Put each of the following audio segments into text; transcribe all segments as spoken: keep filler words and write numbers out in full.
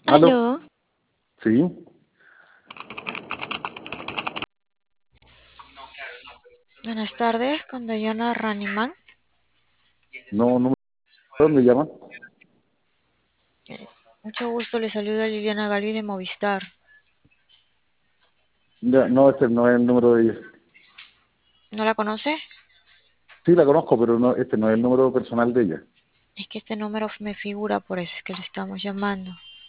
¿Aló? Aló, Sí. buenas tardes, con Dayana Ranimán. No, no, ¿de dónde llaman? Eh, Mucho gusto, le saluda Liliana Galvi de Movistar. Ya, no, este no es el número de ella. ¿No la conoce? Sí, la conozco, pero no, este no es el número personal de ella. Es que este número me figura, por eso es que le estamos llamando.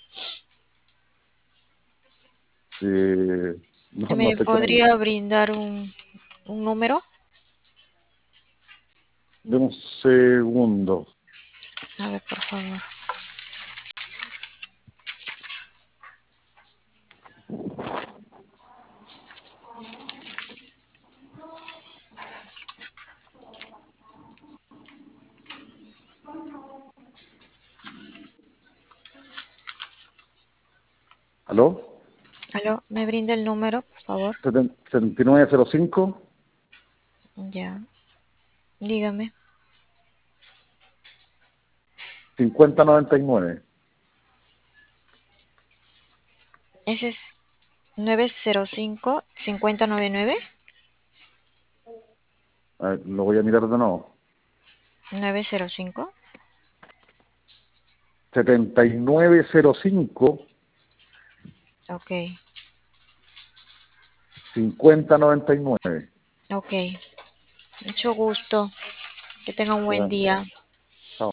Eh, no, no ¿Me sé quién habla. podría brindar un, un número? De un segundo. A ver, por favor. ¿Aló? Aló, ¿me brinda el número, por favor? Seten- setenta y nueve cero cinco Ya, dígame. cincuenta noventa y nueve. Ese es nueve cero cinco, cinco cero nueve nueve. A ver, lo voy a mirar de nuevo. nueve cero cinco. setenta y nueve cero cinco Ok, cincuenta noventa y nueve. ok. Mucho gusto. Que tenga un buen Ya, día. chao.